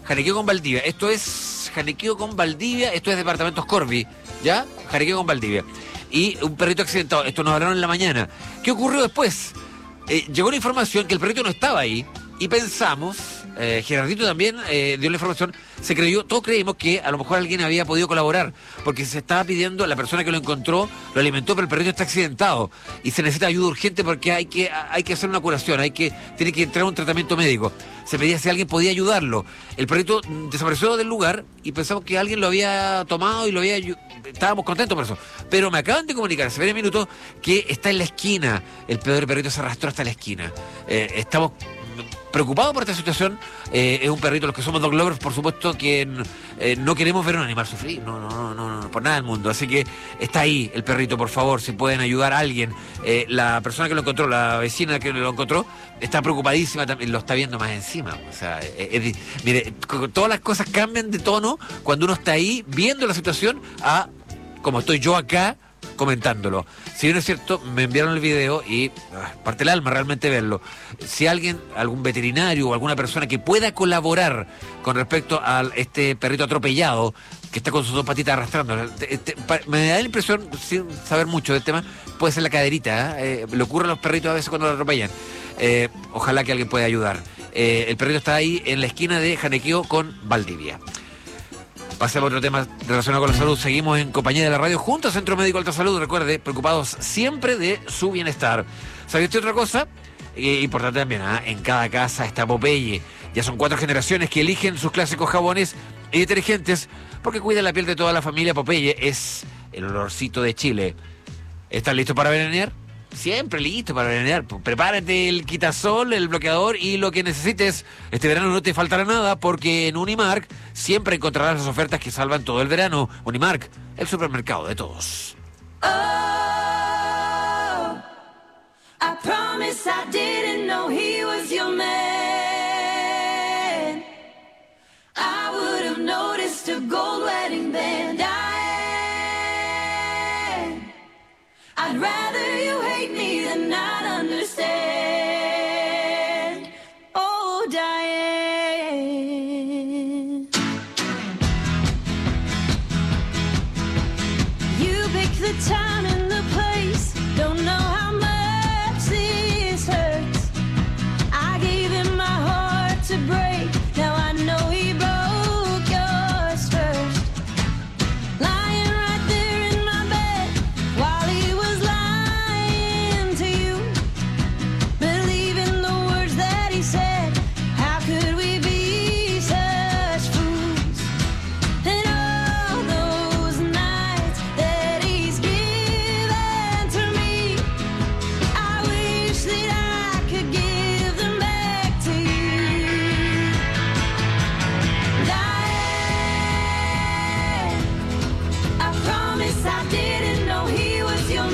Esto es Departamentos Corby, ¿ya? Janequeo con Valdivia. Y un perrito accidentado. Esto nos hablaron en la mañana. ¿Qué ocurrió después? Llegó la información que el perrito no estaba ahí y pensamos, Gerardito también dio la información, todos creímos que a lo mejor alguien había podido colaborar, porque se estaba pidiendo, la persona que lo encontró, lo alimentó, pero el perrito está accidentado y se necesita ayuda urgente porque hay que hacer una curación, tiene que entrar a un tratamiento médico. Se pedía si alguien podía ayudarlo. El perrito desapareció del lugar y pensamos que alguien lo había tomado y estábamos contentos por eso. Pero me acaban de comunicar hace 20 minutos que está en la esquina. El perrito se arrastró hasta la esquina. Estamos preocupados por esta situación. Es un perrito, los que somos dog lovers, por supuesto que no queremos ver a un animal sufrir, no, por nada del mundo. Así que está ahí el perrito, por favor, si pueden ayudar a alguien. La persona que lo encontró, la vecina que lo encontró, está preocupadísima, también lo está viendo más encima. O sea, mire, todas las cosas cambian de tono cuando uno está ahí viendo la situación como estoy yo acá, comentándolo. Si bien es cierto, me enviaron el video y parte el alma realmente verlo. Si alguien, algún veterinario o alguna persona que pueda colaborar con respecto a este perrito atropellado que está con sus dos patitas arrastrando, me da la impresión, sin saber mucho del tema, puede ser la caderita, le ocurre a los perritos a veces cuando lo atropellan. Ojalá que alguien pueda ayudar. El perrito está ahí en la esquina de Janequeo con Valdivia. Pasemos a otro tema relacionado con la salud. Seguimos en compañía de la radio junto a Centro Médico Alta Salud. Recuerde, preocupados siempre de su bienestar. ¿Sabía usted otra cosa? Importante también, en cada casa está Popeye. Ya son 4 generaciones que eligen sus clásicos jabones y detergentes porque cuida la piel de toda la familia. Popeye es el olorcito de Chile. ¿Estás listo para veranear? Siempre listo para veranear. Prepárate el quitasol, el bloqueador y lo que necesites. Este verano no te faltará nada porque en Unimark siempre encontrarás las ofertas que salvan todo el verano. Unimark, el supermercado de todos. I promise I didn't know he was your man. I would have noticed a gold wedding band. I'd rather you hate me than not understand. Oh, Diane. You pick the time and the place. Don't know how much this hurts. I gave him my heart to break. Now I know he broke yours first. Lying right there in my bed while he was lying to you, believing the words that he said. How could we be such fools? And all those nights that he's given to me, I wish that I could give them back to you. Diane, I promise I didn't know he was your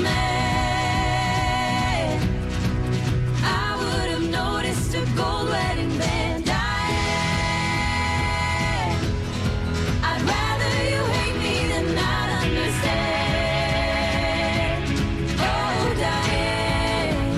man. I would have noticed a gold wedding band. Diane, I'd rather you hate me than not understand. Oh, Diane,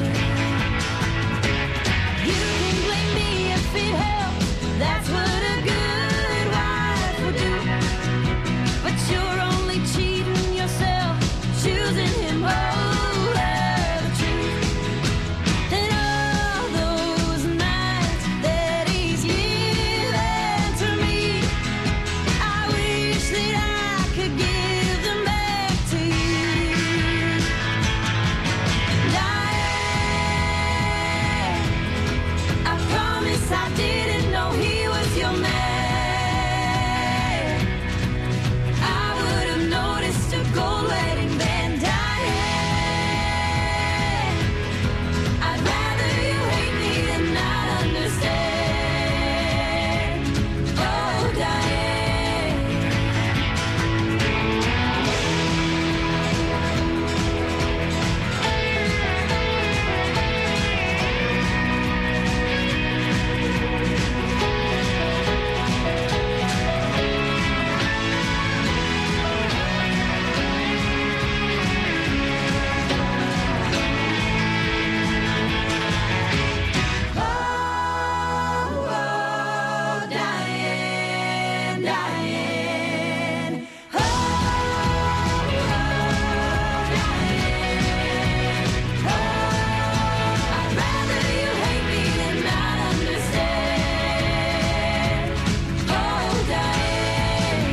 you can blame me if it helps. That's what a good wife would do. But you're only cheating yourself, choosing him over the truth. And all those nights that he's given to me, I wish that I could give them back to you. Diane, I promise I didn't know he was your man. I would have noticed a gold wedding band. Diane, I'd rather you hate me than not understand. Oh, Diane. Oh, Diane, Diane. Oh, Diane. I'd rather you hate me than not understand. Oh, Diane.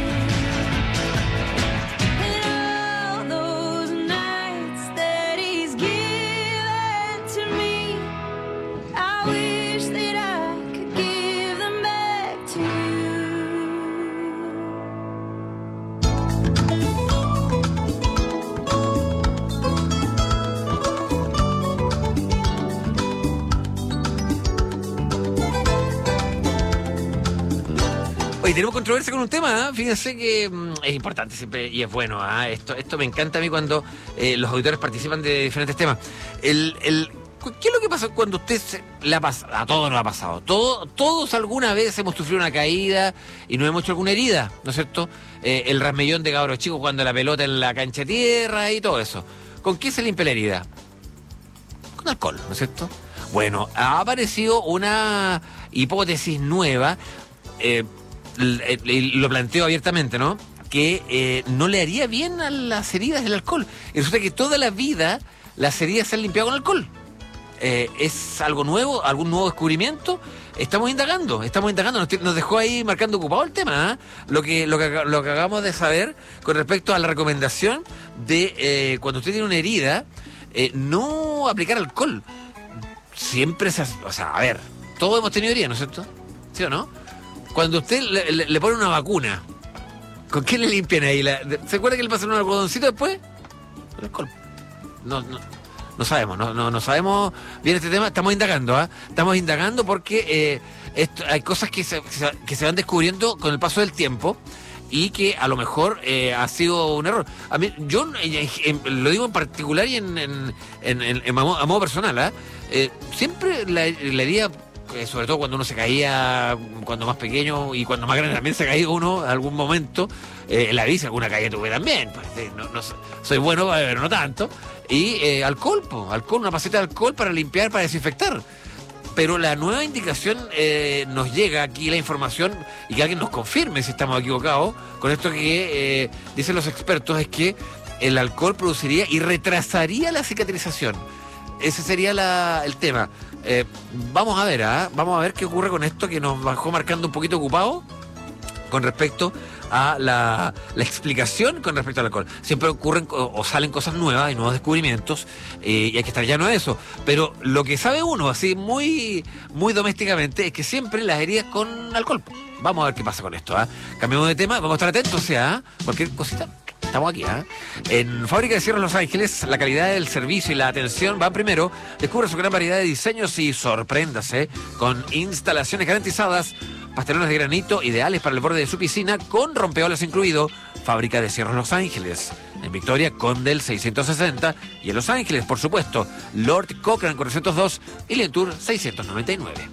And all those nights that he's given to me, I wish that I could give them back to you. Oye, tenemos controversia con un tema, fíjense que es importante siempre y es bueno. Esto me encanta a mí cuando los auditores participan de diferentes temas. ¿qué es lo que pasa cuando usted a todos nos ha pasado? Todos alguna vez hemos sufrido una caída y nos hemos hecho alguna herida, ¿no es cierto? El rasmellón de cabros chicos cuando la pelota en la cancha de tierra y todo eso. ¿Con qué se limpia la herida? Con alcohol, ¿no es cierto? Bueno, ha aparecido una hipótesis nueva, lo planteo abiertamente, ¿no? Que no le haría bien a las heridas el alcohol. Y resulta que toda la vida las heridas se han limpiado con alcohol. ¿Es algo nuevo? ¿Algún nuevo descubrimiento? Estamos indagando. Nos dejó ahí marcando ocupado el tema, ¿eh? Lo que acabamos de saber con respecto a la recomendación de cuando usted tiene una herida, no aplicar alcohol. Siempre a ver, todos hemos tenido heridas, ¿no es cierto? ¿Sí o no? Cuando usted le pone una vacuna, ¿con qué le limpian ahí? ¿Se acuerda que le pasan un algodoncito después? Con alcohol. No sabemos, no sabemos bien este tema. Estamos indagando, Estamos indagando porque hay cosas que se van descubriendo con el paso del tiempo y que a lo mejor ha sido un error. A mí, yo lo digo en particular y a modo personal, siempre la herida, sobre todo cuando uno se caía, cuando más pequeño y cuando más grande también se caía uno en algún momento, en la bici alguna caída tuve también, pues, no soy bueno, pero no tanto, y alcohol, una paseta de alcohol para limpiar, para desinfectar. Pero la nueva indicación nos llega aquí la información y que alguien nos confirme si estamos equivocados con esto que dicen los expertos, es que el alcohol produciría y retrasaría la cicatrización. Ese sería el tema. Vamos a ver qué ocurre con esto que nos bajó marcando un poquito ocupado con respecto a la explicación con respecto al alcohol. Siempre ocurren o salen cosas nuevas y nuevos descubrimientos y hay que estar llano de eso. Pero lo que sabe uno, así muy, muy domésticamente, es que siempre las heridas con alcohol. Vamos a ver qué pasa con esto. Cambiamos de tema, vamos a estar atentos, cualquier cosita. Estamos aquí, En Fábrica de Cierros Los Ángeles, la calidad del servicio y la atención van primero. Descubra su gran variedad de diseños y sorpréndase con instalaciones garantizadas, pastelones de granito ideales para el borde de su piscina con rompeolas incluido. Fábrica de Cierros Los Ángeles, en Victoria, Condel 660 y en Los Ángeles, por supuesto, Lord Cochrane 402 y Lentour 699.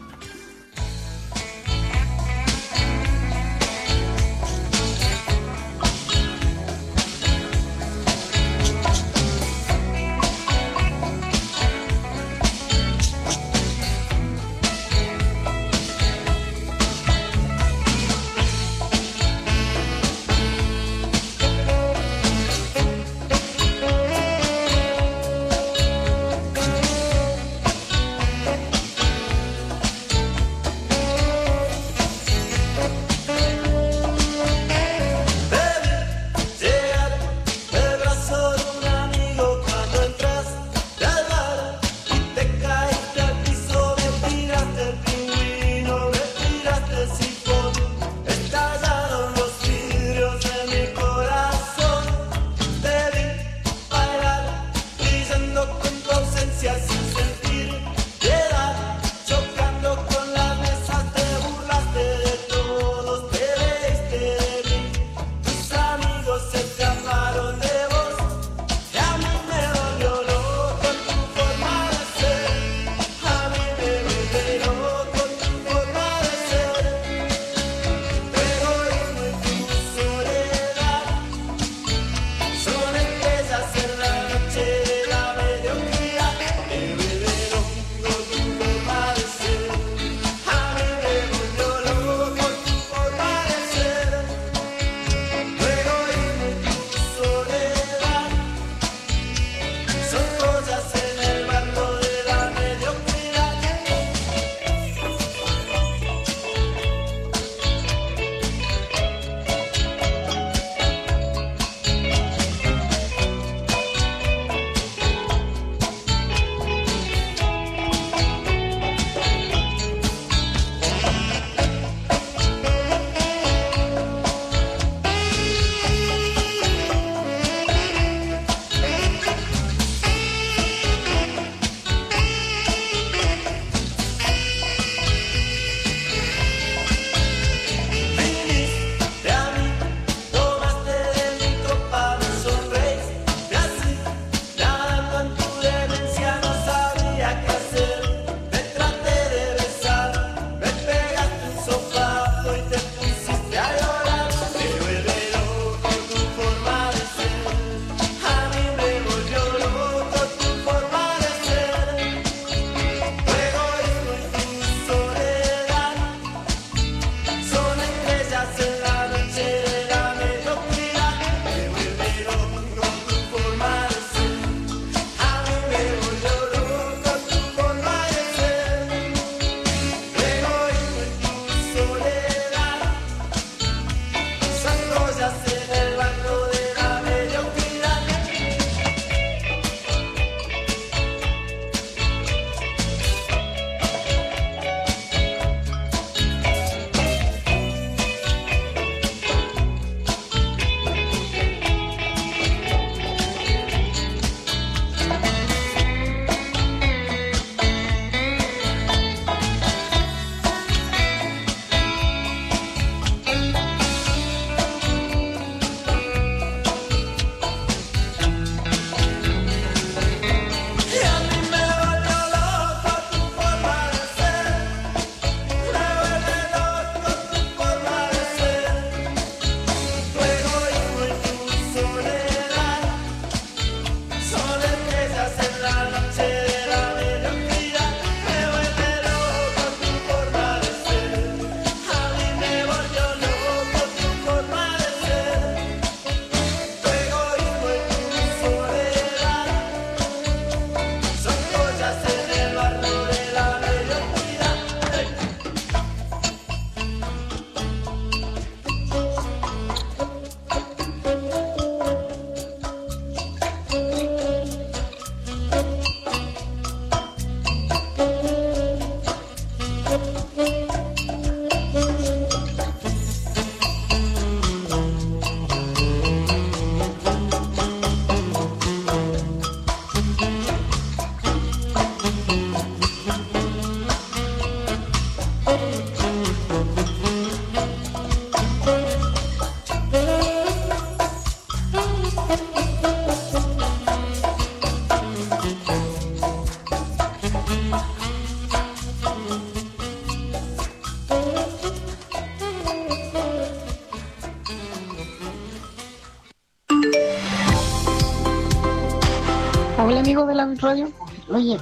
Hola amigos de la radio. Oye,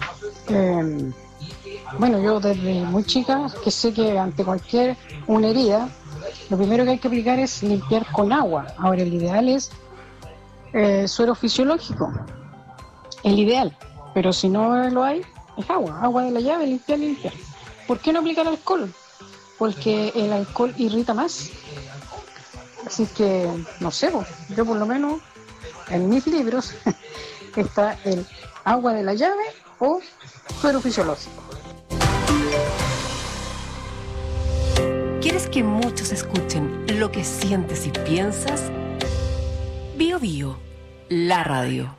bueno, yo desde muy chica que sé que ante cualquier una herida, lo primero que hay que aplicar es limpiar con agua. Ahora el ideal es suero fisiológico, el ideal, pero si no lo hay, es agua de la llave, limpiar. ¿Por qué no aplicar alcohol? Porque el alcohol irrita más. Así que, no sé, yo por lo menos en mis libros está el agua de la llave o suero fisiológico. ¿Quieres que muchos escuchen lo que sientes y piensas? Bio Bio, la radio.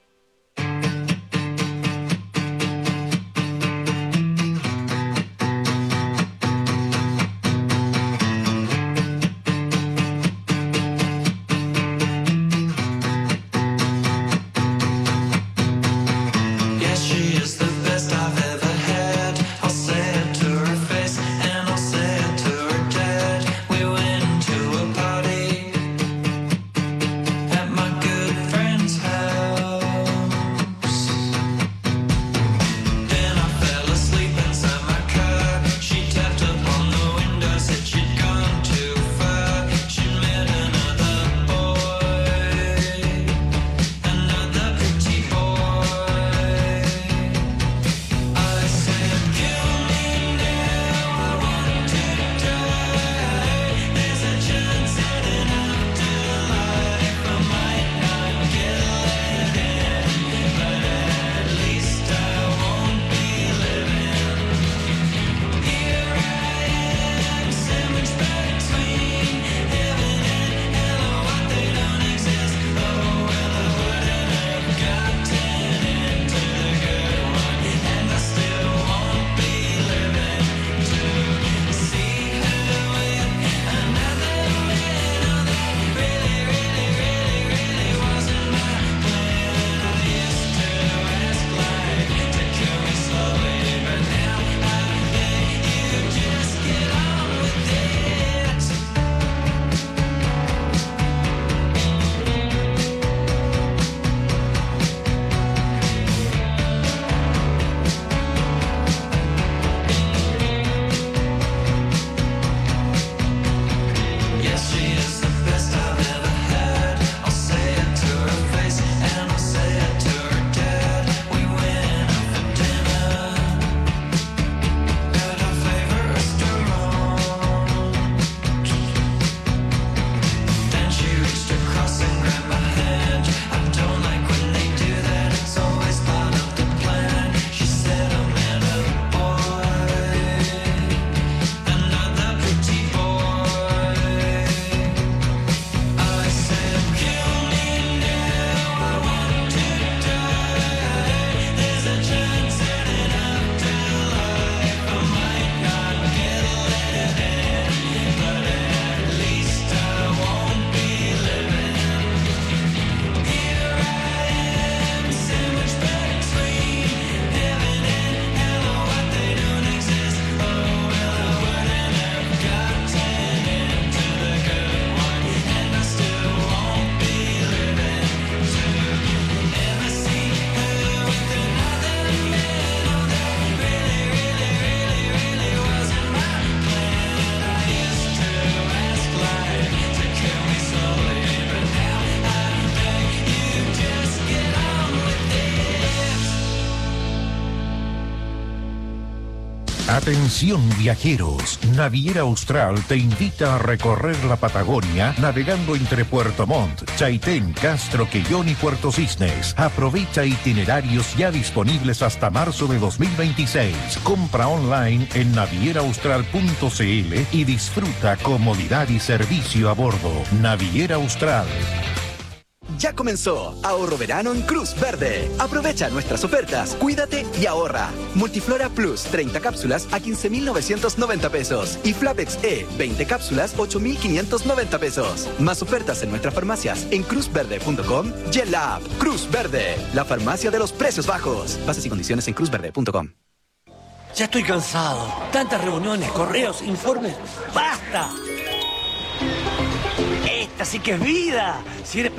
Atención viajeros, Naviera Austral te invita a recorrer la Patagonia navegando entre Puerto Montt, Chaitén, Castro, Quellón y Puerto Cisnes. Aprovecha itinerarios ya disponibles hasta marzo de 2026. Compra online en navieraaustral.cl y disfruta comodidad y servicio a bordo. Naviera Austral. ya comenzó. Ahorro verano en Cruz Verde. Aprovecha nuestras ofertas, cuídate y ahorra. Multiflora Plus, 30 cápsulas a 15.990 pesos. Y Flapex E, 20 cápsulas, 8.590 pesos. Más ofertas en nuestras farmacias en cruzverde.com y en la app Cruz Verde, la farmacia de los precios bajos. Bases y condiciones en cruzverde.com. Ya estoy cansado. Tantas reuniones, correos, informes. ¡Basta! Esta sí que es vida. Si eres